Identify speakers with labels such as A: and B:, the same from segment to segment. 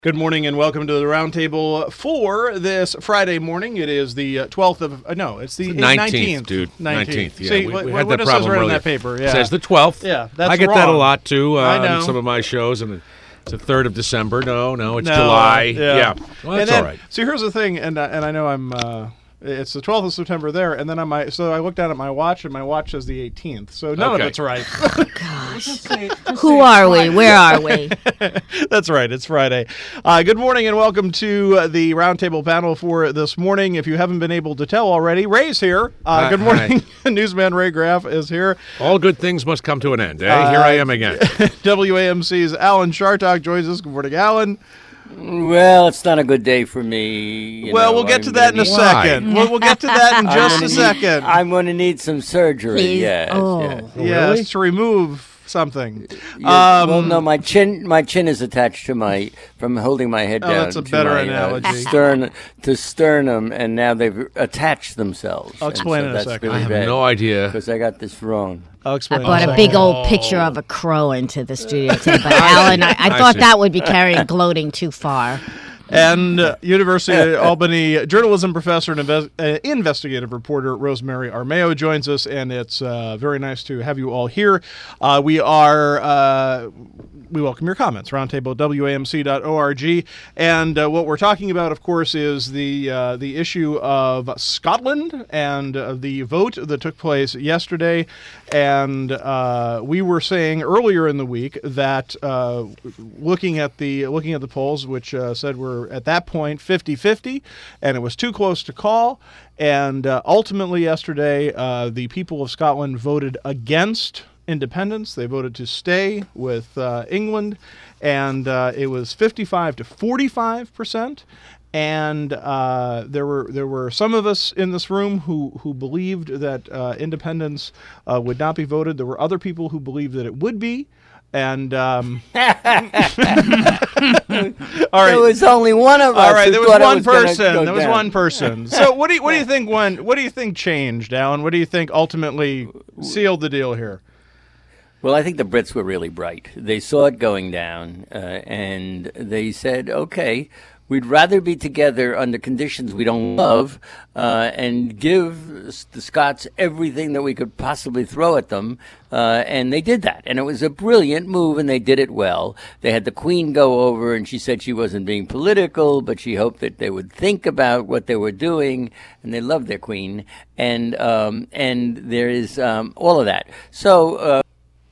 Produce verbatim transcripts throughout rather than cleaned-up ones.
A: Good morning and welcome to the Roundtable for this Friday morning. It is the twelfth of, uh, no, it's the
B: nineteenth,
A: nineteenth.
B: dude. nineteenth, yeah.
A: See,
B: we,
A: what,
B: we had
A: what
B: that
A: it says
B: problem
A: right on
B: earlier.
A: that paper, yeah.
B: It says the twelfth.
A: Yeah, that's
B: I get
A: wrong.
B: that a lot, too, uh,
A: I know.
B: on some of my shows, and it's the third of December. No, no, it's
A: No,
B: July.
A: yeah.
B: yeah. Well, that's
A: then,
B: all right.
A: So here's the thing, and uh, and I know I'm, uh, it's the twelfth of September there, and then on my, so I looked down at my watch, and my watch says the eighteenth, so none
B: Okay.
A: of it's right.
C: Gosh. Who are we? Where are we?
A: That's right. It's Friday. Uh, good morning and welcome to uh, the Roundtable panel for this morning. If you haven't been able to tell already, Ray's here. Uh,
B: Hi-
A: good morning. Newsman Ray Graff is here.
B: All good things must come to an end, eh?
A: Uh,
B: Here I am again.
A: W A M C's Alan Chartock joins us. Good morning, Alan.
D: Well, it's not a good day for me. you
A: Well,
D: know,
A: we'll get
D: I'm
A: to that in
D: gonna
A: a
D: need-
B: Why?
A: second. We'll, we'll get to that in
D: I'm
A: just
D: gonna
A: a
D: need-
A: second.
D: I'm going to need some surgery.
C: Please.
D: Yes,
C: Oh.
D: yes.
A: yes,
B: really?
A: to remove something.
D: Yeah,
A: Um,
D: well, no, my chin, my chin is attached to my from holding my head
A: Oh,
D: down.
A: that's a
D: to
A: better
D: my,
A: analogy.
D: Uh, stern to sternum, and now they've attached themselves.
A: I'll
D: And
A: explain
D: so
A: in a
D: that's
A: second.
D: Really
B: I have
D: bad
B: no idea.
D: because I got this wrong.
A: I'll
C: I
A: explain.
C: brought
A: in
C: a
A: a
C: big
A: second.
C: old picture of a crow into the studio today, but Alan, I, I
B: I
C: thought
B: see.
C: that would be carrying gloating too far.
A: And uh, University of Albany journalism professor and inves- uh, investigative reporter Rosemary Armao joins us, and it's uh, very nice to have you all here. Uh, we are uh, we welcome your comments. Roundtable at W A M C dot org, and uh, what we're talking about, of course, is the uh, the issue of Scotland and uh, the vote that took place yesterday. And uh, we were saying earlier in the week that uh, looking at the looking at the polls, which uh, said we're at that point fifty-fifty, and it was too close to call. And uh, ultimately yesterday, uh, the people of Scotland voted against independence. They voted to stay with uh, England, and uh, it was fifty-five to forty-five percent. And uh, there were there were some of us in this room who who believed that uh, independence uh, would not be voted. There were other people who believed that it would be. And um, all right,
D: There was only one of us.
A: all right.
D: who
A: There was
D: thought it
A: one
D: gonna
A: person.
D: go
A: There was
D: down.
A: one person. So what do you what do you think went? What do you think changed, Alan? What do you think ultimately sealed the deal here?
D: Well, I think the Brits were really bright. They saw it going down, uh, and they said, okay, we'd rather be together under conditions we don't love uh, and give s- the Scots everything that we could possibly throw at them. Uh, and they did that. And it was a brilliant move, and they did it well. They had the Queen go over, and she said she wasn't being political, but she hoped that they would think about what they were doing, and they loved their Queen. And, um, and there is um, all of that. So... Uh,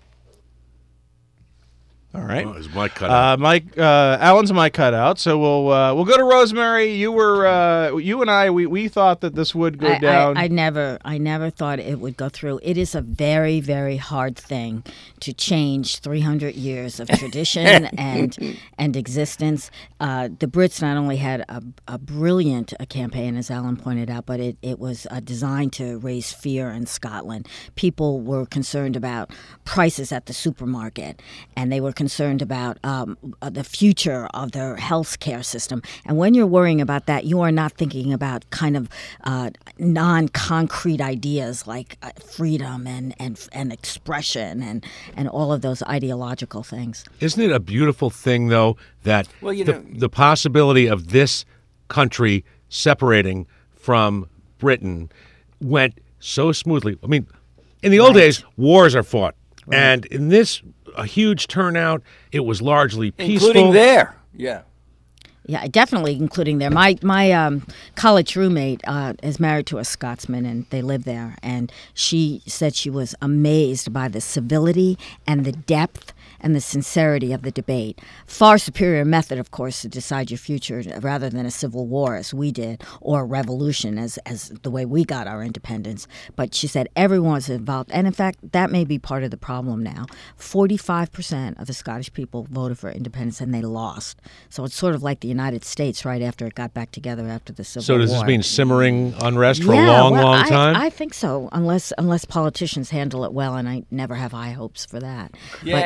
A: All right.
B: Oh, his mic cut out.
A: Uh, Mike, uh, Alan's mic cut out, so we'll uh, we'll go to Rosemary. You were uh, you and I we, we thought that this would go
C: I,
A: down.
C: I, I never, I never thought it would go through. It is a very, very hard thing to change three hundred years of tradition and and existence. Uh, the Brits not only had a, a brilliant uh, campaign, as Alan pointed out, but it, it was uh, designed to raise fear in Scotland. People were concerned about prices at the supermarket, and they were concerned about um, uh, the future of their health care system. And when you're worrying about that, you are not thinking about kind of uh, non-concrete ideas like uh, freedom and, and and expression and, and all of those ideological things.
B: Isn't it a beautiful thing, though, that
D: Well, you
B: the,
D: know-
B: the possibility of this country separating from Britain went so smoothly? I mean, in the old
C: Right.
B: days, wars are fought. And in this, a huge turnout, it was largely peaceful.
D: including there. Yeah.
C: Yeah, definitely, including there. My my um, college roommate uh, is married to a Scotsman, and they live there. And she said she was amazed by the civility and the depth and the sincerity of the debate. Far superior method, of course, to decide your future rather than a civil war as we did, or a revolution as, as the way we got our independence. But she said everyone was involved. And in fact, that may be part of the problem now. forty-five percent of the Scottish people voted for independence and they lost. So it's sort of like the United States right after it got back together after the Civil
B: So
C: War.
B: does this mean simmering unrest for
C: Yeah,
B: a long,
C: well,
B: long
C: I-
B: time?
C: I, think so, unless unless politicians handle it well, and I never have high hopes for that.
D: Yeah,
C: But-
D: and they better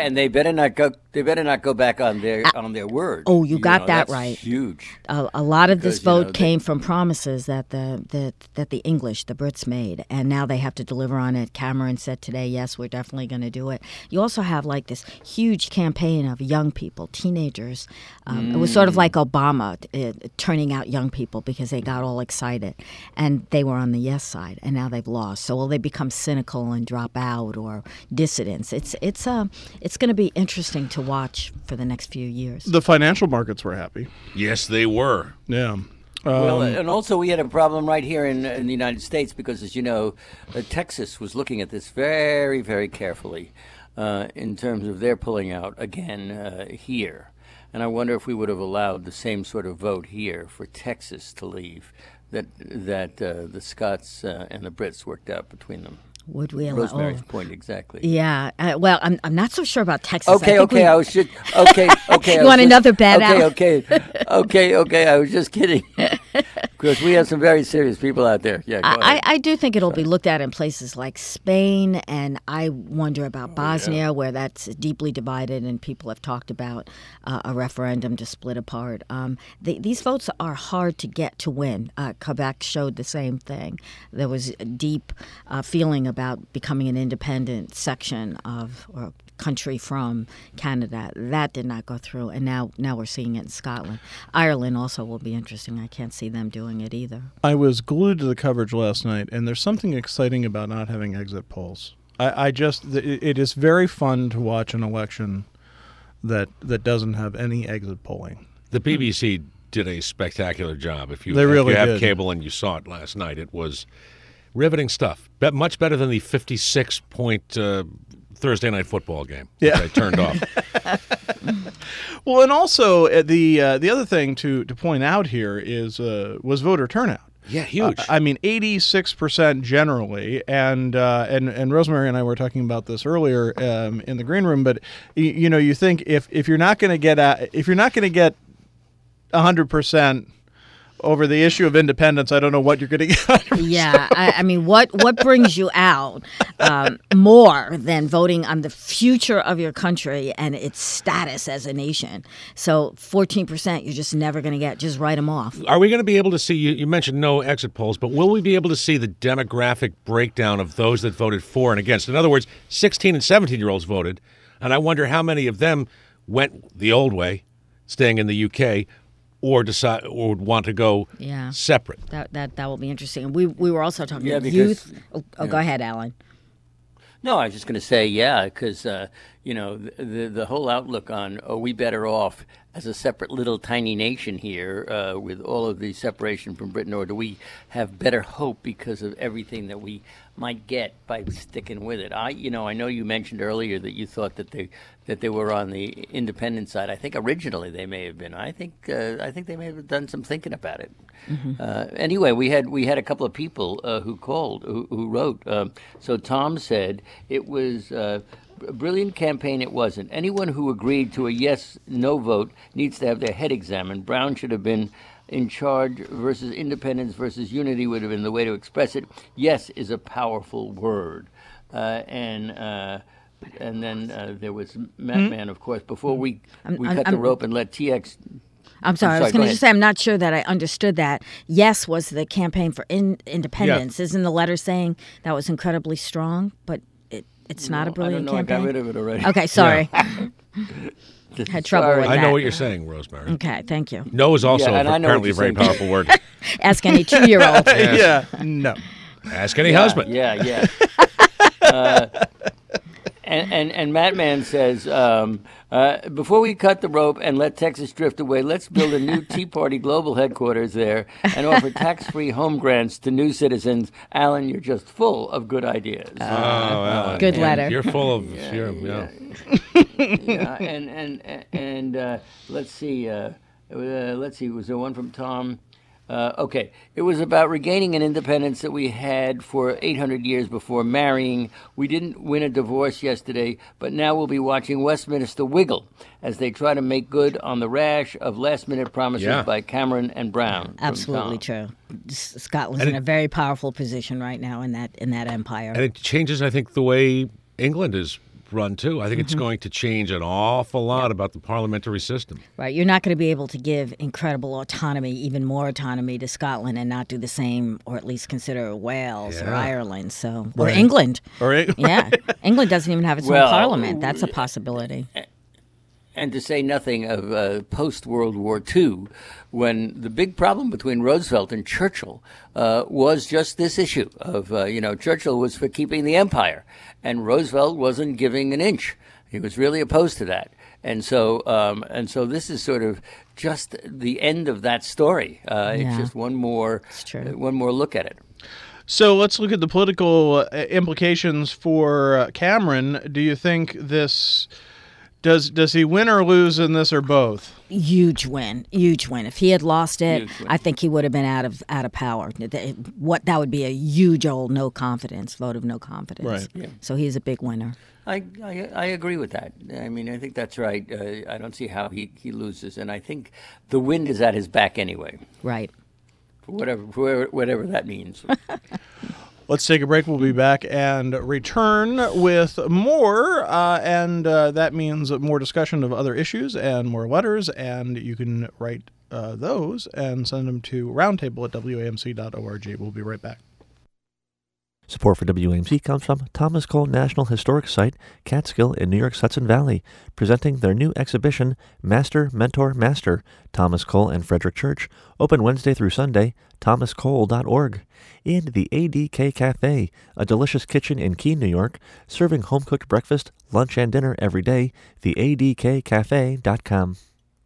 D: better not go. They better not go back on their on their word.
C: Oh, you got
D: know,
C: that
D: that's
C: right.
D: Huge.
C: A, a lot of this
D: Because, you know,
C: vote
D: they-
C: came from promises that the that, that the English, the Brits made, and now they have to deliver on it. Cameron said today, yes, we're definitely going to do it. You also have like this huge campaign of young people, teenagers. Um,
D: Mm.
C: It was sort of like Obama uh, turning out young people because they got all excited, and they were on the yes side, and now they've lost. So will they become cynical and drop out or dissidents? It's it's uh, it's going to be interesting to watch for the next few years.
A: The financial markets were happy.
B: Yes, they were.
A: Yeah.
D: Well,
A: Um,
D: and also we had a problem right here in, in the United States because, as you know, uh, Texas was looking at this very, very carefully uh, in terms of their pulling out again uh, here. And I wonder if we would have allowed the same sort of vote here for Texas to leave that that uh, the Scots uh, and the Brits worked out between them.
C: Would we allow?
D: Rosemary's
C: oh.
D: point exactly.
C: Yeah. Uh, well, I'm I'm not so sure about Texas. I
D: Okay,
C: think
D: okay,
C: we-
D: I was just okay, okay. I
C: You
D: was
C: want
D: just-
C: another bet
D: okay,
C: out?
D: Okay, okay, okay. I was just kidding, because we have some very serious people out there. Yeah, go
C: I,
D: ahead.
C: I do think it'll be looked at in places like Spain, and I wonder about
D: Oh,
C: Bosnia, where that's deeply divided, and people have talked about uh, a referendum to split apart. Um, the, these votes are hard to get to win. Uh, Quebec showed the same thing. There was a deep uh, feeling about becoming an independent section of or country from Canada. That did not go through, and now now we're seeing it in Scotland. Ireland also will be interesting. I can't see them doing it either.
A: I was glued to the coverage last night, and there's something exciting about not having exit polls. I, I just, it, it is very fun to watch an election that that doesn't have any exit polling.
B: The B B C did a spectacular job. If you,
A: They
B: if
A: really
B: you have
A: did.
B: cable and you saw it last night, it was riveting stuff. Be- much better than the fifty-six point uh, Thursday night football game, which
A: Yeah.
B: I turned off.
A: Well, and also uh, the uh, the other thing to, to point out here is uh, was voter turnout.
B: Yeah, huge.
A: Uh, I mean, eighty-six percent generally, and uh, and and Rosemary and I were talking about this earlier um, in the green room. But you, you know, you think if if you're not going to get at, if you're not going to get hundred percent over the issue of independence, I don't know what you're going to get.
C: Yeah, I, I mean, what what brings you out um, more than voting on the future of your country and its status as a nation? So fourteen percent, you're just never going to get. Just write them off.
B: Are we going to be able to see, you, you mentioned no exit polls, but will we be able to see the demographic breakdown of those that voted for and against? In other words, sixteen and seventeen-year-olds voted, and I wonder how many of them went the old way, staying in the U K, or decide or would want to go
C: Yeah.
B: separate.
C: That that that will be interesting. We we were also talking
D: Yeah,
C: about
D: because-
C: youth. Oh, oh go ahead, Alan.
D: No, I was just going to say, yeah, because, uh, you know, the, the the whole outlook on are we better off as a separate little tiny nation here uh, with all of the separation from Britain, or do we have better hope because of everything that we might get by sticking with it? I, you know, I know you mentioned earlier that you thought that they that they were on the independent side. I think originally they may have been. I think uh, I think they may have done some thinking about it. Uh, anyway, we had we had a couple of people uh, who called, who, who wrote. Um, so Tom said it was uh, a brilliant campaign. It wasn't. Anyone who agreed to a yes/no vote needs to have their head examined. Brown should have been in charge versus independence versus unity would have been the way to express it. Yes is a powerful word, uh, and. Uh, and then uh, there was Matt Man, of course. Before we we
C: I'm-
D: cut the
C: I'm-
D: rope and let T X.
C: I'm sorry. I
D: sorry,
C: was
D: go
C: going to
D: ahead.
C: just say I'm not sure that I understood that. Yes was the campaign for in, independence. Isn't the letter saying that was incredibly strong? But it, it's not a brilliant
D: I don't know.
C: campaign.
D: I got rid of it already.
C: Okay, sorry. Had trouble
D: Sorry.
C: with
B: I know
C: that.
B: what you're saying, Rosemary.
C: Okay, thank you.
B: No is also
D: Yeah, and I know
B: apparently a
D: what
B: very
D: you're saying.
B: powerful word.
C: Ask any two-year-old.
A: Yeah, no.
B: Ask any
D: Yeah,
B: husband.
D: Yeah, yeah. uh, and, and and Madman says, um, uh, before we cut the rope and let Texas drift away, let's build a new Tea Party global headquarters there and offer tax-free home grants to new citizens. Alan, you're just full of good ideas.
B: Oh, Alan,
C: Good
B: you're-
C: letter.
B: You're full of. you're, yeah.
D: yeah, and and and uh, let's see, uh, uh, let's see. Was there one from Tom? Uh, okay, it was about regaining an independence that we had for eight hundred years before marrying. We didn't win a divorce yesterday, but now we'll be watching Westminster wiggle as they try to make good on the rash of last-minute promises
B: Yeah.
D: by Cameron and Brown. from
C: Absolutely
D: Tom.
C: true. S- Scotland's
B: And
C: in
B: it-
C: a very powerful position right now in that in that empire.
B: And it changes, I think, the way England is run, too. I think it's going to change an awful lot about the parliamentary system.
C: Right. You're not going to be able to give incredible autonomy, even more autonomy to Scotland and not do the same, or at least consider Wales or
B: Yeah.
C: Ireland. So, or
A: Right.
C: England.
A: Or Eng-
C: Yeah. England doesn't even have its
D: Well,
C: own parliament. That's a possibility.
D: And to say nothing of uh, post-World War Two, when the big problem between Roosevelt and Churchill uh, was just this issue of, uh, you know, Churchill was for keeping the empire, and Roosevelt wasn't giving an inch. He was really opposed to that. And so, um, and so this is sort of just the end of that story. Uh, It's
C: Yeah.
D: just one more,
C: It's true.
D: uh, one more look at it.
A: So let's look at the political uh, implications for uh, Cameron. Do you think this does does he win or lose in this, or both?
C: Huge win, huge win. If he had lost it,
D: Huge win.
C: I think he would have been out of out of power. Th- What that would be a huge old no confidence vote of no confidence.
A: Right.
D: Yeah.
C: So he's a big winner.
D: I, I I agree with that. I mean, I think that's right. Uh, I don't see how he, he loses, and I think the wind is at his back anyway,
C: Right.
D: for whatever for whatever, whatever that means.
A: Let's take a break. We'll be back and return with more, uh, and uh, that means more discussion of other issues and more letters, and you can write uh, those and send them to roundtable at W A M C dot org. We'll be right back.
E: Support for W A M C comes from Thomas Cole National Historic Site, Catskill in New York's Hudson Valley, presenting their new exhibition, Master, Mentor, Master, Thomas Cole and Frederick Church, open Wednesday through Sunday, thomas cole dot org. And the A D K Cafe, a delicious kitchen in Keene, New York, serving home-cooked breakfast, lunch, and dinner every day, the A D K cafe dot com.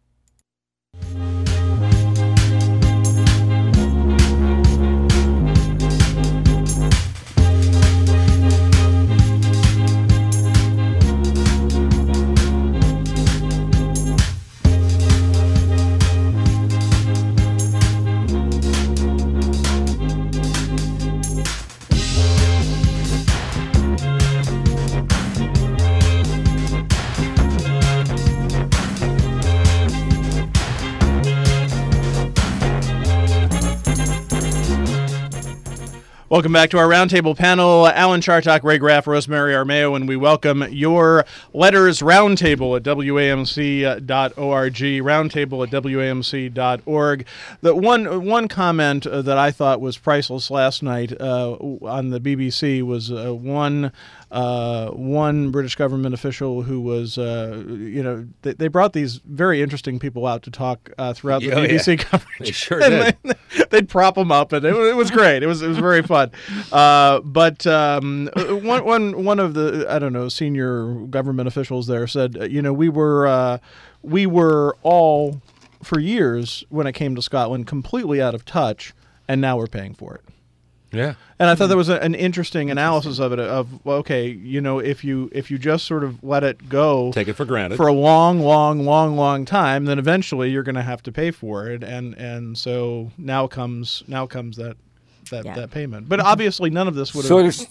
A: Welcome back to our roundtable panel. Alan Chartock, Ray Graff, Rosemary Armeo, and we welcome your letters. Roundtable at W A M C dot org. Roundtable at W A M C dot org. The one one comment uh, that I thought was priceless last night uh, on the B B C was uh, one uh, one British government official who was, uh, you know, they, they brought these very interesting people out to talk uh, throughout the
B: Oh,
A: B B C
B: yeah.
A: coverage.
B: They sure
A: And
B: did.
A: they- they'd prop them up, and it, it was great. It was it was very fun. Uh, but um, one one one of the I don't know senior government officials there said, uh, you know, we were uh, we were all for years when it came to Scotland completely out of touch, and now we're paying for it.
B: Yeah.
A: And I thought that was a, an interesting analysis of it. Of well, okay, you know, if you if you just sort of let it go,
B: Take it for granted.
A: for a long, long, long, long time, then eventually you're going to have to pay for it, and and so now comes now comes that that,
C: Yeah.
A: that payment. But obviously, none of this would have.
D: sort of,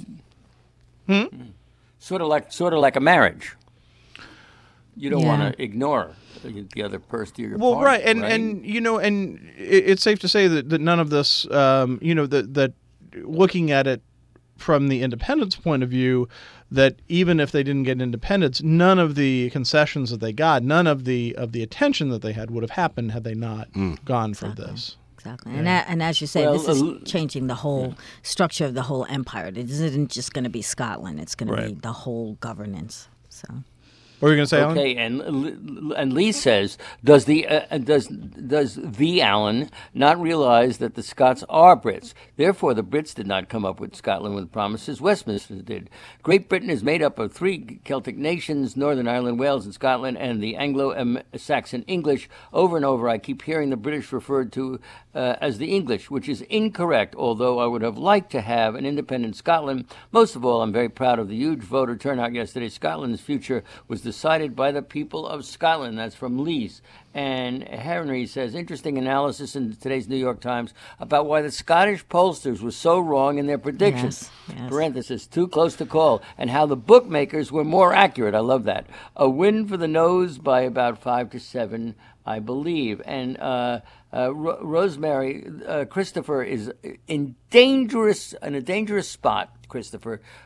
D: sort of like sort of like a marriage. You don't
C: Yeah.
D: want to ignore the other person. Your
A: Well,
D: party,
A: right, and
D: right?
A: and you know, and it, it's safe to say that, that none of this, um, you know, that that looking at it from the independence point of view, that even if they didn't get independence, none of the concessions that they got, none of the of the attention that they had would have happened had they not gone for this.
C: Exactly. And, a and as you say,
D: Well,
C: this is
D: uh,
C: changing the whole structure of the whole empire. It isn't just going to be Scotland. It's going to be
A: Right.
C: the whole governance. So.
A: What were you going to say, Alan?
D: Okay, and L- and Lee says, does the uh, does does the Alan not realize that the Scots are Brits? Therefore, the Brits did not come up with Scotland with promises. Westminster did. Great Britain is made up of three Celtic nations: Northern Ireland, Wales, and Scotland, and the Anglo-Saxon English. Over and over, I keep hearing the British referred to uh, as the English, which is incorrect. Although I would have liked to have an independent Scotland. Most of all, I'm very proud of the huge voter turnout yesterday. Scotland's future was decided by the people of Scotland. That's from Lees. And Henry says, interesting analysis in today's New York Times about why the Scottish pollsters were so wrong in their predictions.
C: Yes, yes.
D: Parenthesis, too close to call. And how the bookmakers were more accurate. I love that. A win for the nose by about five to seven, I believe. And uh, uh, Ro- Rosemary, uh, Christopher is in dangerous, in a dangerous spot, Christopher,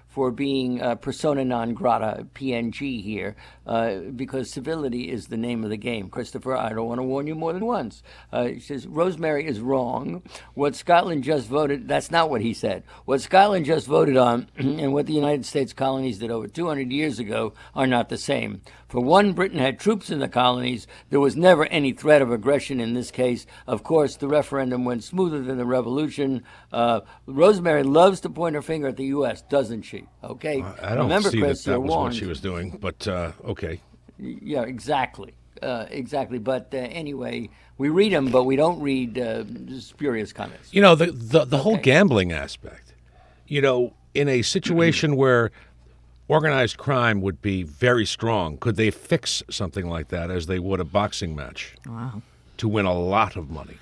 D: for being uh, persona non grata, P N G here, uh, because civility is the name of the game. Christopher, I don't want to warn you more than once. Uh, he says, Rosemary is wrong. What Scotland just voted, that's not what he said. What Scotland just voted on and what the United States colonies did over two hundred years ago are not the same. For one, Britain had troops in the colonies. There was never any threat of aggression in this case. Of course, the referendum went smoother than the revolution. Uh, Rosemary loves to point her finger at the U S, doesn't she? Okay.
B: I don't
D: Remember,
B: see
D: Chris,
B: that that
D: you're
B: was what
D: warned.
B: she was doing, but uh, okay.
D: Yeah, exactly. Uh, exactly. But uh, anyway, we read them, but we don't read uh, spurious comments.
B: You know, the the, the whole
D: Okay.
B: gambling aspect, you know, in a situation where organized crime would be very strong, could they fix something like that as they would a boxing match
C: Wow.
B: to win a lot of money?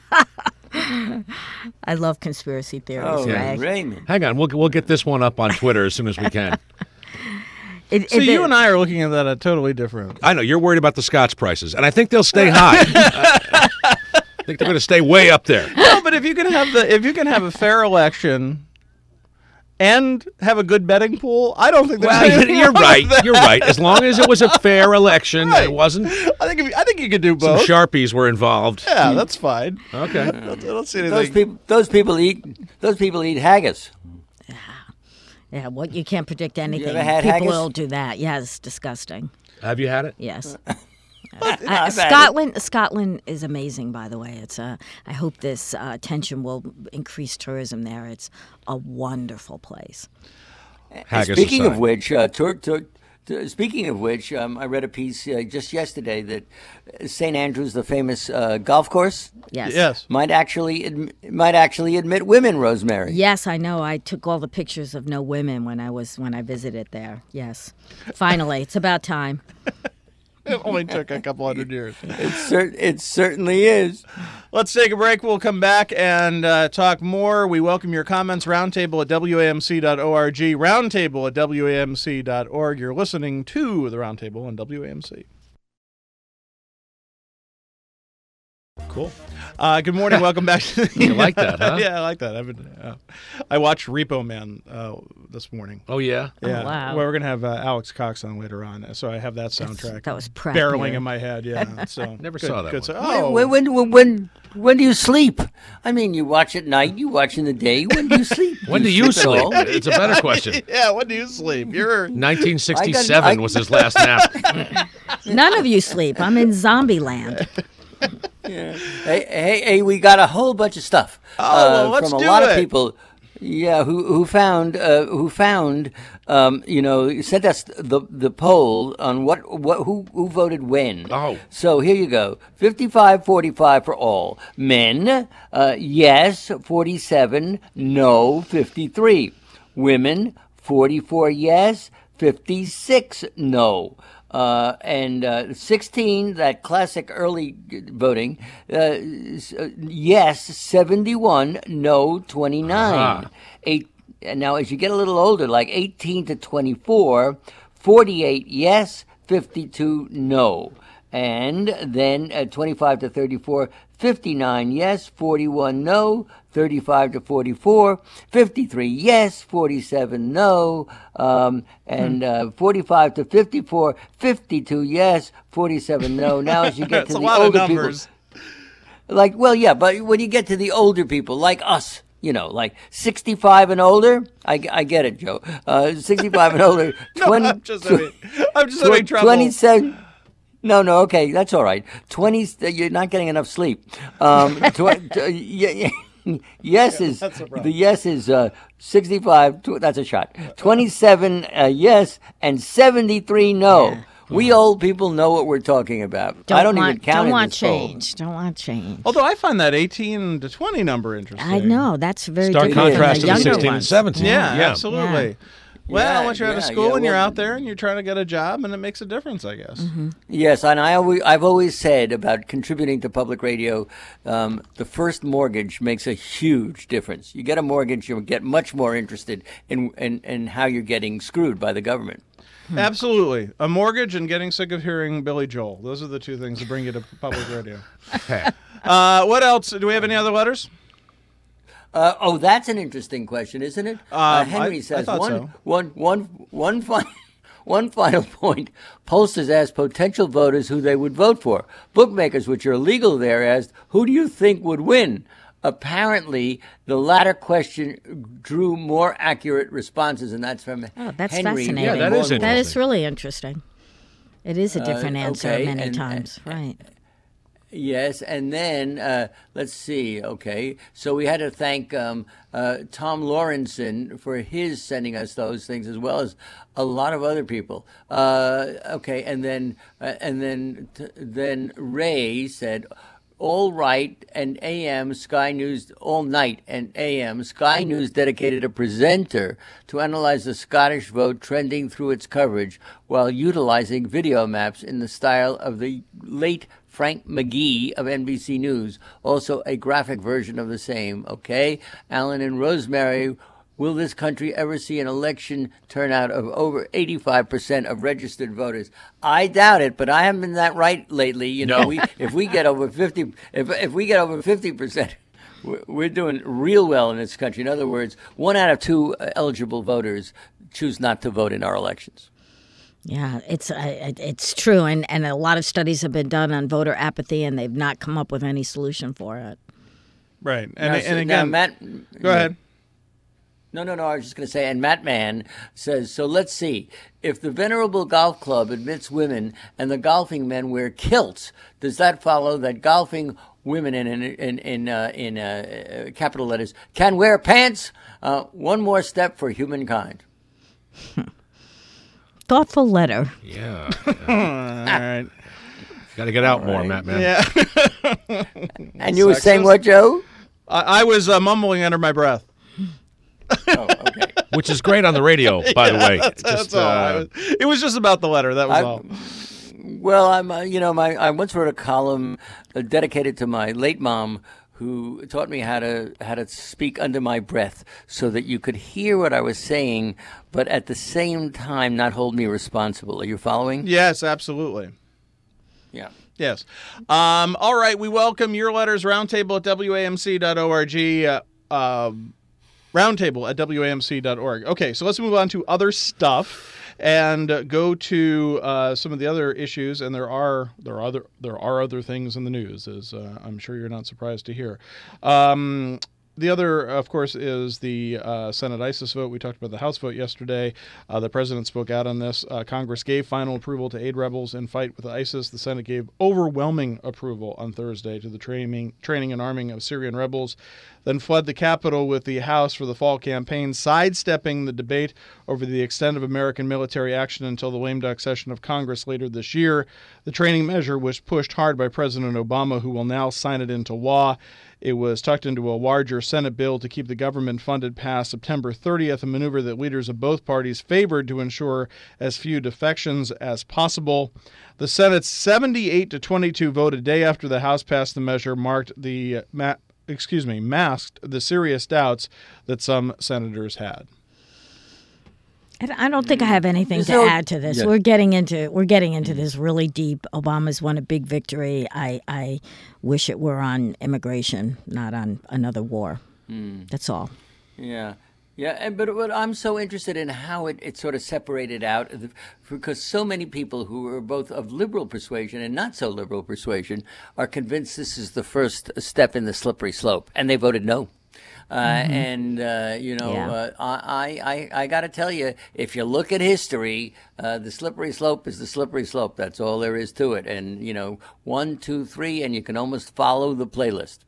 C: I love conspiracy theories,
D: Oh,
C: Ray.
D: Raymond.
B: Hang on, we'll we'll get this one up on Twitter as soon as we can.
C: It,
A: So
C: it-
A: you and I are looking at that at totally different.
B: I know you're worried about the Scotch prices, and I think they'll stay high. I think they're going to stay way up there.
A: No, but if you can have the if you can have a fair election and have a good betting pool, I don't think there's
B: Well,
A: anything
B: you're
A: wrong
B: right.
A: with that.
B: You're right. As long as it was a fair election,
A: Right.
B: it wasn't.
A: I think if, you- I think you could do
B: Some
A: both.
B: Sharpies were involved.
A: Yeah, that's fine.
B: Okay.
A: I don't, I don't see anything.
D: Those people, those people eat. Those people eat haggis.
C: yeah, what you can't predict anything.
D: ever had
C: People
D: haggis?
C: will do that. Yeah, it's disgusting.
B: Have you had it?
C: Yes.
D: I've
C: Uh,
D: had it.
C: Scotland, Scotland is amazing. By the way, it's. Uh, I hope this uh, attention will increase tourism there. It's a wonderful place.
B: Haggis
D: Speaking
B: aside.
D: of which, uh, tur- tur- tur- speaking of which, um, I read a piece uh, just yesterday that Saint Andrews, the famous uh, golf course,
C: Yes.
A: Yes.
D: might actually adm- might actually admit women. Rosemary.
C: Yes, I know. I took all the pictures of no women when I was when I visited there. Yes. Finally, it's about time.
A: It only took a couple hundred years.
D: It, cer- it certainly is.
A: Let's take a break. We'll come back and uh, talk more. We welcome your comments. Roundtable at W A M C dot org. Roundtable at W A M C dot org. You're listening to the Roundtable on W A M C. Cool. Uh, good morning. Welcome back. To the,
B: You like that, huh?
A: Yeah, I like that. I've been, uh, I watched Repo Man uh, this morning.
B: Oh, yeah?
A: Yeah.
C: wow.
A: Well, we're gonna have uh, Alex Cox on later on, so I have that
C: That's-
A: soundtrack.
C: that was prep
A: barreling
C: here.
A: in my head. Yeah. So
B: Never
A: good,
B: saw that
A: good.
B: one.
A: So, oh,
D: When, when when when when do you sleep? I mean, you watch at night. You watch in the day. When do you sleep?
B: When do you
D: at
B: sleep?
D: all?
B: It's a better question.
A: yeah. When do you sleep? You're.
B: nineteen sixty-seven
D: I-
B: was his last nap.
C: None of you sleep. I'm in zombie land.
D: Yeah. Hey, hey, hey, we got a whole bunch of stuff
A: Oh, well, let's
D: from a
A: do
D: lot
A: it.
D: of people. Yeah, who who found uh, who found um, you know sent us the the poll on what what who who voted when.
B: Oh.
D: So here you go. fifty-five forty-five for all. Men, uh, yes, forty-seven, no, fifty-three. Women, forty-four yes, fifty-six no. Uh, and uh, sixteen, that classic early g- voting, uh, s- uh, yes, seventy-one, no, twenty-nine.
B: Aha.
D: Eight, and now, as you get a little older, like eighteen to twenty-four, forty-eight yes, fifty-two no. And then uh, twenty-five to thirty-four, fifty-nine yes, forty-one no, thirty-five to forty-four, fifty-three yes, forty-seven no, um, and uh, forty-five to fifty-four, fifty-two yes, forty-seven no. Now as you get
A: That's
D: to
A: a
D: the
A: lot of
D: older
A: numbers.
D: people, like, well, yeah, but when you get to the older people, like us, you know, like sixty-five and older, I, I get it, Joe. Uh, sixty-five and older,
A: No,
D: twenty,
A: I'm just having, I'm just
D: tw-
A: having trouble.
D: twenty-seven. No, no, okay, that's all right. Twenty. You're not getting enough sleep. Um, tw- t- y- y- yes is
A: that's a problem.
D: the yes is uh, sixty-five. Tw- that's a shot. Twenty-seven uh, yes and seventy-three no. We old people know what we're talking about.
C: Don't
D: I don't
C: want,
D: even count
C: Don't
D: in
C: want
D: this poll.
C: change. Don't want change.
A: Although I find that eighteen to twenty number interesting.
C: I know that's very
B: Stark
C: different
B: contrast to
C: from
B: the
C: the younger
B: sixteen and
C: ones.
B: seventeen.
A: Yeah,
B: yeah.
A: absolutely. Well,
D: Yeah,
A: once you're out of
D: yeah,
A: school
D: yeah,
A: and you're
D: well-
A: out there and you're trying to get a job, and it makes a difference, I guess.
D: Yes, and I always, I've always said about contributing to public radio, um, the first mortgage makes a huge difference. You get a mortgage, you'll get much more interested in, in, in how you're getting screwed by the government.
A: Absolutely. A mortgage and getting sick of hearing Billy Joel. Those are the two things that bring you to public radio. Uh, what else? Do we have any other letters?
D: Uh, oh, that's an interesting question, isn't it? uh, Henry
A: I- I
D: says
A: thought
D: one,
A: so.
D: one, one, one, fi- one final point. Pollsters asked potential voters who they would vote for. Bookmakers, which are legal there, asked, who do you think would win? Apparently, the latter question drew more accurate responses, and that's from
C: Oh, that's
D: Henry.
C: fascinating.
B: Yeah, that is
C: That is
B: interesting.
C: really interesting. It is a different
D: Uh,
C: answer
D: okay,
C: many
D: and-
C: times, right?
D: Yes, and then uh, let's see. Okay, so we had to thank um, uh, Tom Lawrenson for his sending us those things, as well as a lot of other people. Uh, okay, and then uh, and then t- then Ray said, "All right," and A M Sky News all night and A M Sky News dedicated a presenter to analyze the Scottish vote trending through its coverage while utilizing video maps in the style of the late Frank McGee of N B C News, also a graphic version of the same. Okay, Alan and Rosemary, will this country ever see an election turnout of over eighty-five percent of registered voters? I doubt it, but I haven't been that right lately. You know,
B: No.
D: we if we get over fifty, if if we get over fifty percent. We're doing real well in this country. In other words, one out of two eligible voters choose not to vote in our elections.
C: Yeah, it's uh, it's true, and, and a lot of studies have been done on voter apathy, and they've not come up with any solution for it.
A: Right. And,
D: Now,
A: and
D: so- now,
A: again,
D: Matt,
A: go ahead.
D: No, no, no. I was just going to say, and Matt Mann says, so let's see. If the Venerable Golf Club admits women and the golfing men wear kilts, does that follow that golfing women in in in in, uh, in uh, capital letters can wear pants? Uh, one more step for humankind.
C: Thoughtful letter.
B: Yeah.
A: All right.
B: Got to get out more, Matt, man.
A: Yeah.
D: And you were saying
A: Sexist.
D: what, Joe?
A: I, I was uh, mumbling under my breath.
D: Oh, okay.
B: Which is great on the radio, by the way.
A: That's,
B: Just,
A: that's all. I
B: uh,
A: was- it was just about the letter. That was
D: I-
A: all.
D: Well, I'm, uh, you know, my I once wrote a column uh, dedicated to my late mom, who taught me how to how to speak under my breath, so that you could hear what I was saying, but at the same time not hold me responsible. Are you following?
A: Yes, absolutely.
D: Yeah.
A: Yes. Um, all right. We welcome your letters. Roundtable at W A M C dot org. Uh, um, roundtable at W A M C dot org. Okay, so let's move on to other stuff and uh, go to uh, some of the other issues. And there are there are other there are other things in the news, as uh, I'm sure you're not surprised to hear. Um, The other, of course, is the uh, Senate ISIS vote. We talked about the House vote yesterday. Uh, the president spoke out on this. Uh, Congress gave final approval to aid rebels in fight with ISIS. The Senate gave overwhelming approval on Thursday to the training, training and arming of Syrian rebels, then fled the Capitol with the House for the fall campaign, sidestepping the debate over the extent of American military action until the lame duck session of Congress later this year. The training measure was pushed hard by President Obama, who will now sign it into law. It was tucked into a larger Senate bill to keep the government funded past September thirtieth, a maneuver that leaders of both parties favored to ensure as few defections as possible. The Senate's seventy-eight to twenty-two vote a day after the House passed the measure marked the ma- excuse me, masked the serious doubts that some senators had.
C: And I don't think I have anything to
D: So-
C: add to this.
D: Yeah.
C: We're getting into we're getting into this really deep. Obama's won a big victory. I I wish it were on immigration, not on another war. That's all.
D: Yeah. Yeah, and but, but I'm so interested in how it, it sort of separated out, because so many people who are both of liberal persuasion and not so liberal persuasion are convinced this is the first step in the slippery slope, and they voted no. Uh, And, uh, you know,
C: Yeah.
D: uh, I, I, I got to tell you, if you look at history, uh, the slippery slope is the slippery slope. That's all there is to it. And, you know, one, two, three, and you can almost follow the playlist.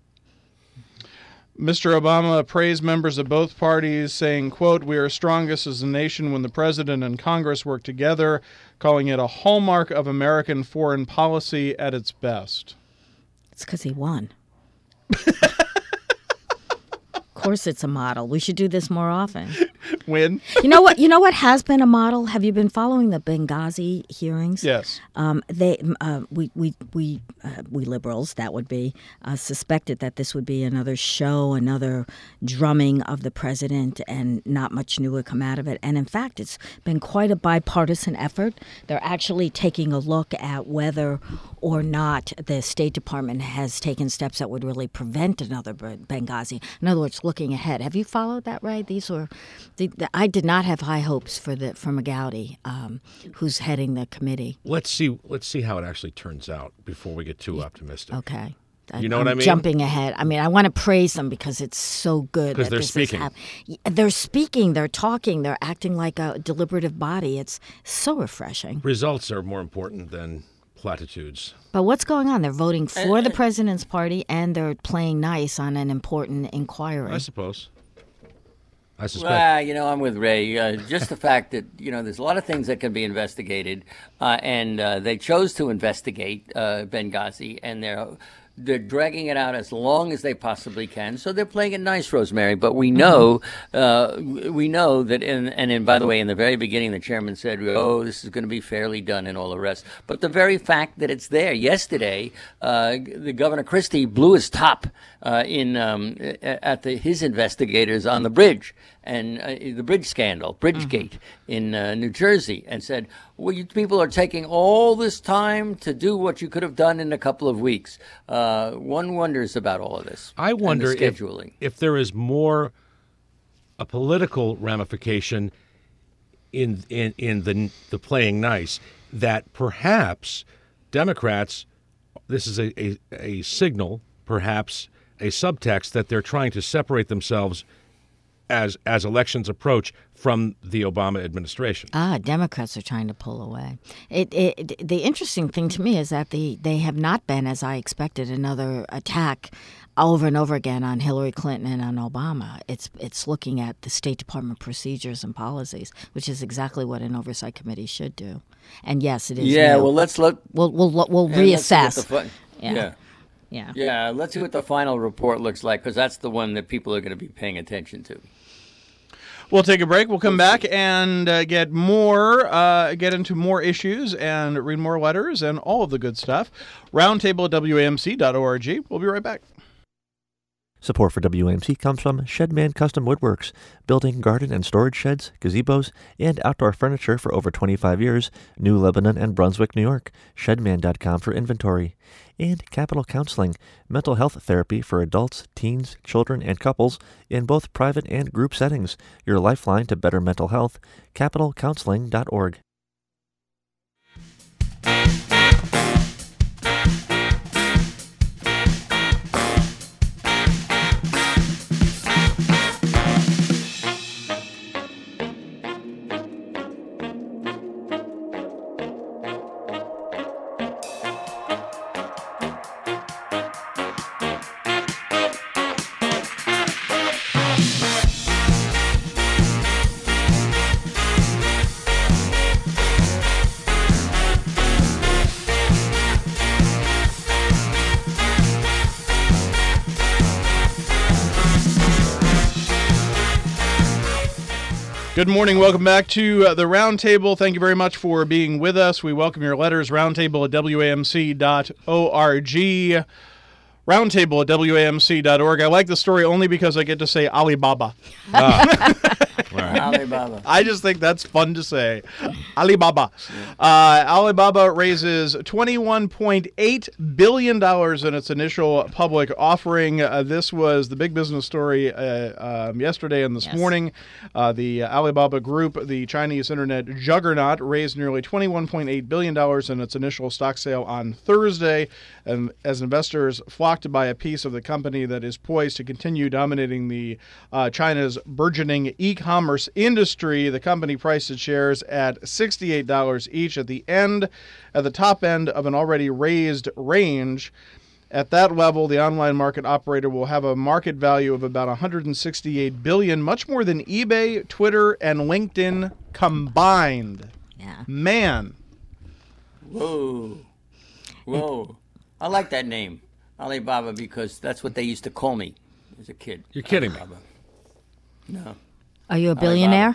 A: Mister Obama praised members of both parties, saying, quote, "We are strongest as a nation when the president and Congress work together," calling it a hallmark of American foreign policy at its best.
C: It's because he won. Of course, it's a model. We should do this more often.
A: Win.
C: You know what? You know what has been a model? Have you been following the Benghazi hearings?
A: Yes.
C: Um, they, uh, we, we, we, uh, we liberals, that would be, uh, suspected that this would be another show, another drumming of the president, and not much new would come out of it. And in fact, it's been quite a bipartisan effort. They're actually taking a look at whether or not the State Department has taken steps that would really prevent another Benghazi. In other words, looking ahead. Have you followed that, right? These were, the, the, I did not have high hopes for the for McGowdy, um, who's heading the committee.
B: Let's see. Let's see how it actually turns out before we get too optimistic.
C: Okay.
B: You know
C: I'm
B: what I mean?
C: Jumping ahead. I mean, I want to praise them because it's so good.
B: Because
C: that
B: they're
C: this is
B: speaking.
C: hap- They're speaking. They're talking. They're acting like a deliberative body. It's so refreshing.
B: Results are more important than platitudes.
C: But what's going on? They're voting for the president's party, and they're playing nice on an important inquiry.
B: I suppose. I suspect.
D: Well, you know, I'm with Ray. Uh, just the fact that, you know, there's a lot of things that can be investigated, uh, and uh, they chose to investigate uh, Benghazi, and they're they're dragging it out as long as they possibly can. So they're playing it nice, Rosemary. But we know, uh, we know that, in, and in, by the way, in the very beginning, the chairman said, "Oh, this is going to be fairly done," and all the rest. But the very fact that it's there, yesterday, uh, the Governor Christie blew his top uh, in um, at the, his investigators on the bridge. And uh, the bridge scandal, Bridgegate, mm-hmm. in uh, New Jersey, and said, well, you people are taking all this time to do what you could have done in a couple of weeks. Uh, one wonders about all of this.
B: I wonder
D: and the scheduling.
B: If, if there is more a political ramification in in, in the the playing nice, that perhaps Democrats, this is a, a, a signal, perhaps a subtext, that they're trying to separate themselves as as elections approach from the Obama administration.
C: Ah, Democrats are trying to pull away. It, it, the interesting thing to me is that the, they have not been, as I expected, another attack over and over again on Hillary Clinton and on Obama. It's it's looking at the State Department procedures and policies, which is exactly what an oversight committee should do. And yes, it is.
D: Yeah,
C: new.
D: well, let's look.
C: We'll we'll we'll
D: and let's see what
C: reassess.
D: the fun-
C: yeah.
D: yeah.
C: Yeah.
D: Yeah, let's see what the final report looks like, because that's the one that people are going to be paying attention to.
A: We'll take a break. We'll come back and uh, get more, uh, get into more issues and read more letters and all of the good stuff. Roundtable at W A M C dot org. We'll be right back.
E: Support for W A M C comes from Shedman Custom Woodworks, building garden and storage sheds, gazebos, and outdoor furniture for over twenty-five years, New Lebanon and Brunswick, New York. Shedman dot com for inventory. And Capital Counseling, mental health therapy for adults, teens, children, and couples in both private and group settings. Your lifeline to better mental health, capital counseling dot org.
A: Good morning. Welcome back to uh, the Roundtable. Thank you very much for being with us. We welcome your letters. Roundtable at W A M C dot org. Roundtable at W A M C dot org. I like the story only because I get to say Alibaba.
B: Ah. Right.
D: Alibaba.
A: I just think that's fun to say. Alibaba. Uh, Alibaba raises twenty-one point eight billion dollars in its initial public offering. Uh, this was the big business story uh, um, yesterday and this
C: Yes.
A: morning. Uh, the Alibaba Group, the Chinese internet juggernaut, raised nearly twenty-one point eight billion dollars in its initial stock sale on Thursday. And as investors flocked to buy a piece of the company that is poised to continue dominating the uh, China's burgeoning e-commerce industry, the company priced its shares at sixty-eight dollars each at the end, at the top end of an already raised range. At that level, the online market operator will have a market value of about one hundred sixty-eight billion dollars, much more than eBay, Twitter, and LinkedIn combined.
C: Yeah.
A: Man.
D: Whoa. Whoa. I like that name, Alibaba, because that's what they used to call me as a kid.
B: You're kidding me.
D: Alibaba. No.
C: Are you a billionaire?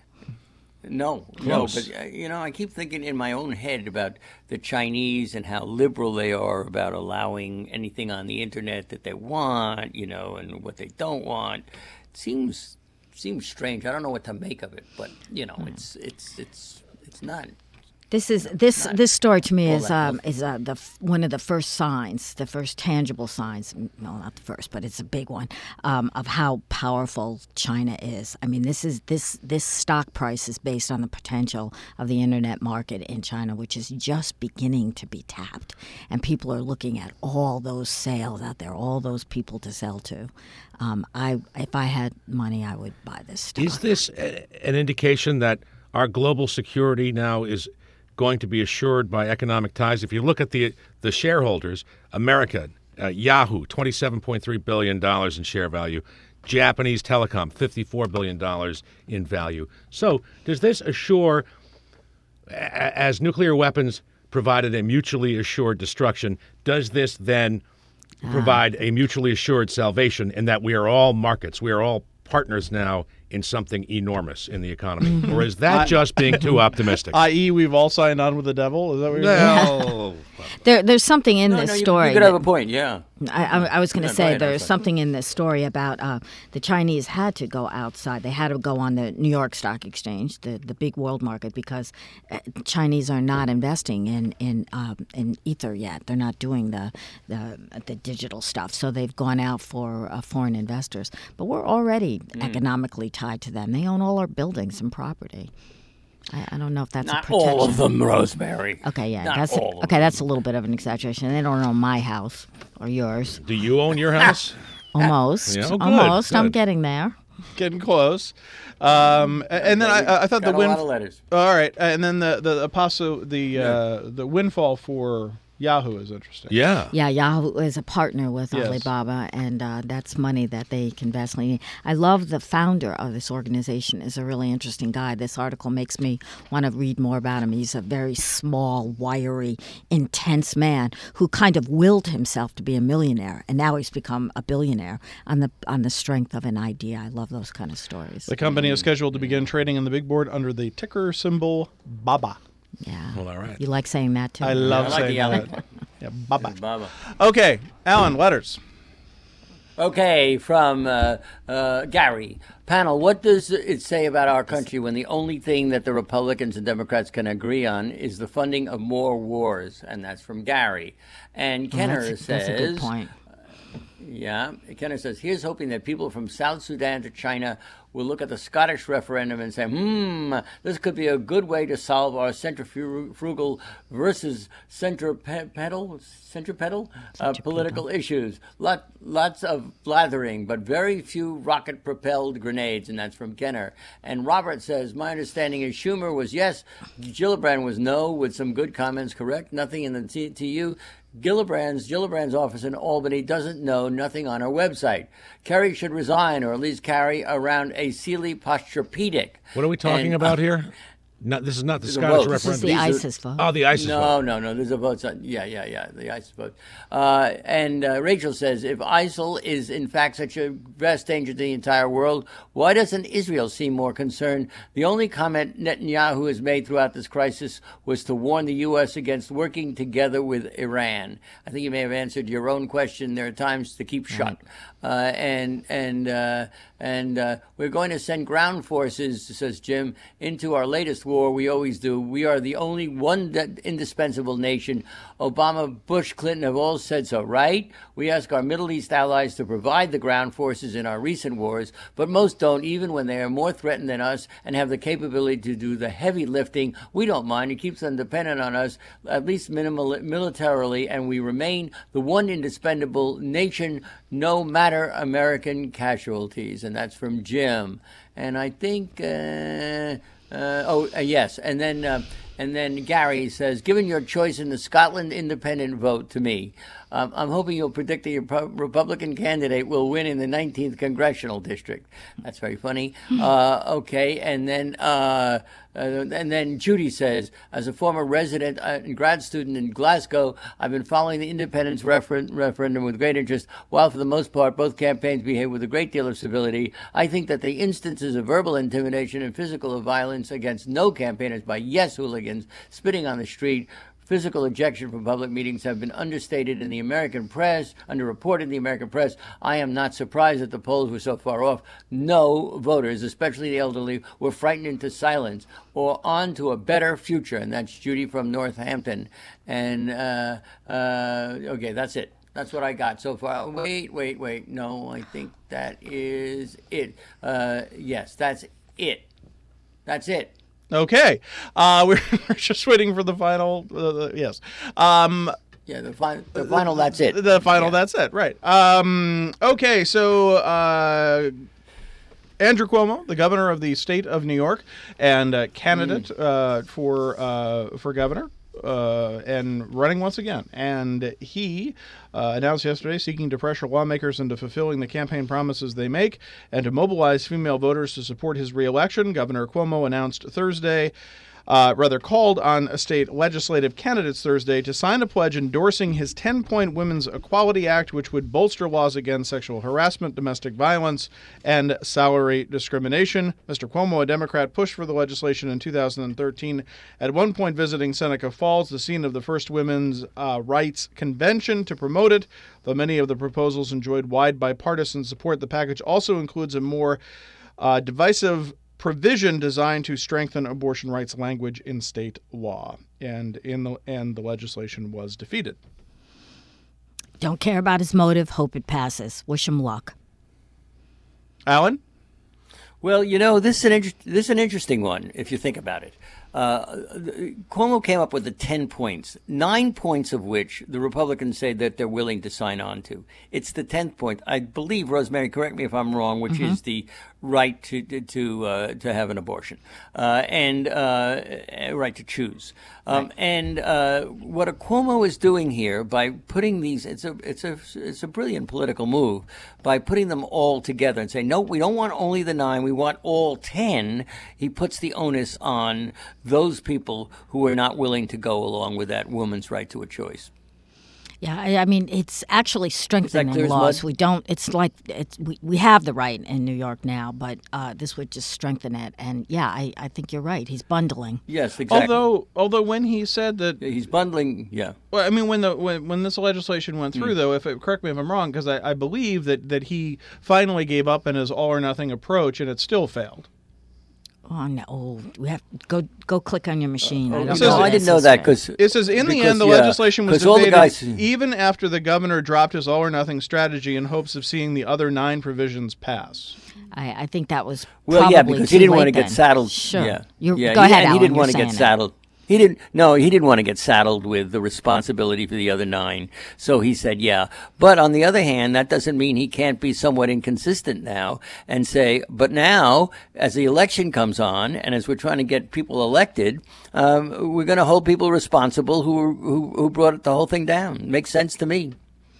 D: No,
B: Close.
D: no, but uh, you know, I keep thinking in my own head about the Chinese and how liberal they are about allowing anything on the internet that they want, you know, and what they don't want. It seems seems strange. I don't know what to make of it, but you know, it's it's it's it's not.
C: This is this this story to me
D: all
C: is
D: that
C: um, is uh, the f- one of the first signs, the first tangible signs. No, not the first, but it's a big one um, of how powerful China is. I mean, this is this this stock price is based on the potential of the internet market in China, which is just beginning to be tapped, and people are looking at all those sales out there, all those people to sell to. Um, I if I had money, I would buy this stock.
B: Is this a, an indication that our global security now is going to be assured by economic ties? If you look at the the shareholders, America, uh, Yahoo, twenty-seven point three billion dollars in share value. Japanese Telecom, fifty-four billion dollars in value. So does this assure, a- as nuclear weapons provided a mutually assured destruction, does this then provide a mutually assured salvation in that we are all markets, we are all partners now in something enormous in the economy? Or is that just being too optimistic?
A: that is, we've all signed on with the devil. Is that what you're saying?
B: Well,
C: There, there's something in
D: No,
C: this
D: no, you,
C: story.
D: you could
C: that-
D: have a point, yeah.
C: I, I, I was going to
D: No, go
C: say
D: ahead, I'm
C: there's
D: sorry.
C: something in this story about uh, the Chinese had to go outside. They had to go on the New York Stock Exchange, the, the big world market, because uh, Chinese are not investing in in um, in Ether yet. They're not doing the the, the digital stuff. So they've gone out for uh, foreign investors. But we're already
D: Mm.
C: economically tied to them. They own all our buildings and property. I, I don't know if that's a
D: Not
C: protection.
D: all of them, Rosemary.
C: Okay, yeah,
D: Not
C: that's
D: all of
C: okay.
D: them.
C: That's a little bit of an exaggeration. They don't own my house or yours.
B: do you own your house?
C: Almost,
B: Yeah, oh, good,
C: almost. I'm
B: good.
C: getting there.
A: Getting close. Um, a- and then I, I thought the
D: Got a
A: win.
D: lot of letters.
A: All right, and then the the apostle, the uh, the windfall for Yahoo is interesting.
B: Yeah.
C: Yeah, Yahoo is a partner with
A: Yes.
C: Alibaba, and uh, that's money that they can vastly. I love the founder of this organization is a really interesting guy. This article makes me want to read more about him. He's a very small, wiry, intense man who kind of willed himself to be a millionaire, and now he's become a billionaire on the on the strength of an idea. I love those kind of stories.
A: The company is scheduled to begin trading in the big board under the ticker symbol BABA.
C: Yeah.
B: Well, all right.
C: You like saying that too?
A: I love
D: I like
A: saying
D: the Allen
A: that.
D: part.
A: Yeah, BABA.
D: Baba.
A: Okay, Alan, letters.
D: Okay, from uh, uh, Gary. Panel, what does it say about our country when the only thing that the Republicans and Democrats can agree on is the funding of more wars? And that's from Gary. And Kenner
C: that's,
D: says...
C: that's a good point.
D: Yeah, Kenner says, here's hoping that people from South Sudan to China will look at the Scottish referendum and say, hmm, this could be a good way to solve our centrifugal versus centripetal, centripetal uh, political issues. Lot, lots of blathering, but very few rocket-propelled grenades, and that's from Kenner. And Robert says, my understanding is Schumer was yes, Gillibrand was no, with some good comments, correct? Nothing in the T- TU. Gillibrand's Gillibrand's office in Albany doesn't know nothing on her website. Kerry should resign, or at least carry around a Sealy Posturepedic.
B: What are we talking
D: And,
B: about here? Not, this is not the
D: a
B: Scottish
D: vote. This
C: This is
B: referendum.
C: the
D: These are-
C: ISIS vote.
B: Oh, the ISIS
D: No,
B: vote.
D: no, no. There's a vote. On, yeah, yeah, yeah. The ISIS vote. Uh, and uh, Rachel says, if ISIL is in fact such a vast danger to the entire world, why doesn't Israel seem more concerned? The only comment Netanyahu has made throughout this crisis was to warn the U S against working together with Iran. I think you may have answered your own question. There are times to keep shut. Uh, and and uh, and uh, we're going to send ground forces, says Jim, into our latest war. We always do. We are the only one that indispensable nation. Obama, Bush, Clinton have all said so, right? We ask our Middle East allies to provide the ground forces in our recent wars, but most don't, even when they are more threatened than us and have the capability to do the heavy lifting. We don't mind. It keeps them dependent on us, at least minimal, militarily, and we remain the one indispensable nation, no matter American casualties. And that's from Jim. And I think, uh, uh, oh, uh, yes. And then, uh, and then Gary says, given your choice in the Scotland independent vote to me, Um, I'm hoping you'll predict the Republican candidate will win in the nineteenth congressional district. That's very funny. Uh, okay, and then uh, uh, and then Judy says, as a former resident and grad student in Glasgow, I've been following the independence refer- referendum with great interest. While for the most part both campaigns behave with a great deal of civility, I think that the instances of verbal intimidation and physical violence against no campaigners by yes hooligans, spitting on the street, physical ejection from public meetings have been understated in the American press, underreported in the American press. I am not surprised that the polls were so far off. No voters, especially the elderly, were frightened into silence or on to a better future. And that's Judy from Northampton. And, uh, uh, okay, that's it. That's what I got so far. Wait, wait, wait. No, I think that is it. Uh, yes, that's it. That's it.
A: Okay. Uh, we're, we're just waiting for the final. Uh, the, yes. Um,
D: yeah, the, fi- the final, that's it.
A: The final,
D: yeah.
A: that's it. Right. Um, okay, so uh, Andrew Cuomo, the governor of the state of New York and uh, candidate mm. uh, for uh, for governor. Uh, and running once again. And he uh, announced yesterday seeking to pressure lawmakers into fulfilling the campaign promises they make and to mobilize female voters to support his reelection. Governor Cuomo announced Thursday, uh, rather called on state legislative candidates Thursday to sign a pledge endorsing his ten-point Women's Equality Act, which would bolster laws against sexual harassment, domestic violence, and salary discrimination. Mister Cuomo, a Democrat, pushed for the legislation in two thousand thirteen, at one point visiting Seneca Falls, the scene of the first women's uh, rights convention, to promote it. Though many of the proposals enjoyed wide bipartisan support, the package also includes a more uh, divisive provision designed to strengthen abortion rights language in state law, and in the and the legislation was defeated.
C: Don't care about his motive. Hope it passes. Wish him luck.
A: Alan?
D: Well, you know, this is an inter- this is an interesting one if you think about it. Uh, Cuomo came up with the ten points, nine points of which the Republicans say that they're willing to sign on to. It's the tenth point. I believe, Rosemary, correct me if I'm wrong, which mm-hmm. is the right to to uh, to have an abortion uh, and uh, right to choose. Um, right. And uh, what a Cuomo is doing here by putting these, it's a it's a it's a brilliant political move by putting them all together and saying, no, we don't want only the nine, we want all ten. He puts the onus on those people who are not willing to go along with that woman's right to a choice.
C: Yeah, I, I mean, it's actually strengthening
D: like
C: laws. We don't. It's like it's we, we have the right in New York now, but uh, this would just strengthen it. And yeah, I, I think you're right. He's bundling.
D: Yes, exactly.
A: Although although when he said that
D: he's bundling, yeah.
A: Well, I mean, when the when, when this legislation went through, mm. though, if it, correct me if I'm wrong, because I, I believe that that he finally gave up in his all or nothing approach, and it still failed.
C: Oh no! We have go go click on your machine.
D: Uh,
C: I don't
D: no,
C: know
D: I didn't know that because
A: it says in
D: because,
A: the end the
D: yeah,
A: legislation was
D: all
A: defeated
D: the guys,
A: even after the governor dropped his all or nothing strategy in hopes of seeing the other nine provisions pass.
C: I, I think that was
D: well,
C: probably
D: yeah, because
C: too
D: he didn't
C: late
D: want to
C: then.
D: get saddled.
C: Sure,
D: yeah,
C: You're,
D: yeah.
C: Go
D: he,
C: ahead,
D: and
C: Alan,
D: he didn't
C: want to
D: get saddled. He didn't. No, he didn't want to get saddled with the responsibility for the other nine. So he said, "Yeah." But on the other hand, that doesn't mean he can't be somewhat inconsistent now and say, "But now, as the election comes on, and as we're trying to get people elected, um, we're going to hold people responsible who who who brought the whole thing down." Makes sense to me.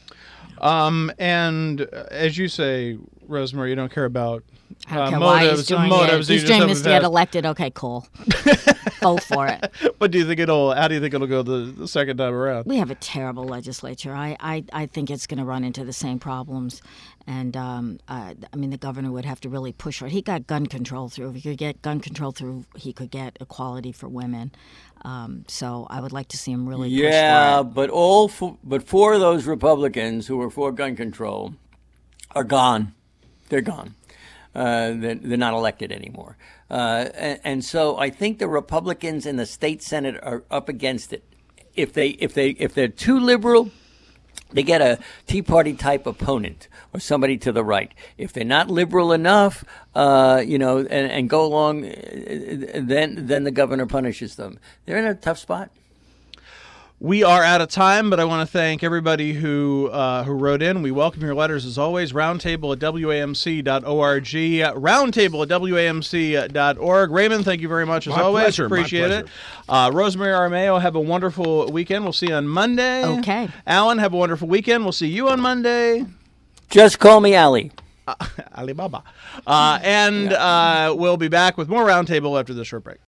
A: Um, and as you say, Rosemary, you don't care about
C: I don't
A: uh,
C: care
A: motives.
C: why he's doing
A: motives
C: it. He's doing this to get elected. Okay, cool. Vote for it.
A: But do you think it'll? How do you think it'll go the, the second time around?
C: We have a terrible legislature. I I, I think it's going to run into the same problems, and um, uh, I mean the governor would have to really push for it. He got gun control through. If he could get gun control through, he could get equality for women. Um, so I would like to see him really.
D: Yeah,
C: push for it.
D: but all for, but four of those Republicans who were for gun control are gone. They're gone. Uh, they're, they're not elected anymore. Uh, and, and so I think the Republicans in the state Senate are up against it. If they if they if they're too liberal, they get a Tea Party type opponent or somebody to the right. If they're not liberal enough, uh, you know, and, and go along, then then the governor punishes them. They're in a tough spot.
A: We are out of time, but I want to thank everybody who uh, who wrote in. We welcome your letters as always. Roundtable at W A M C dot org. Roundtable at W A M C dot org. Raymond, thank you very much as
B: My
A: always.
B: pleasure, my
A: Appreciate
B: pleasure.
A: it. Uh, Rosemary Armeo, have a wonderful weekend. We'll see you on Monday.
C: Okay.
A: Alan, have a wonderful weekend. We'll see you on Monday.
D: Just call me Ali.
A: Alibaba. Uh, and uh, we'll be back with more Roundtable after this short break.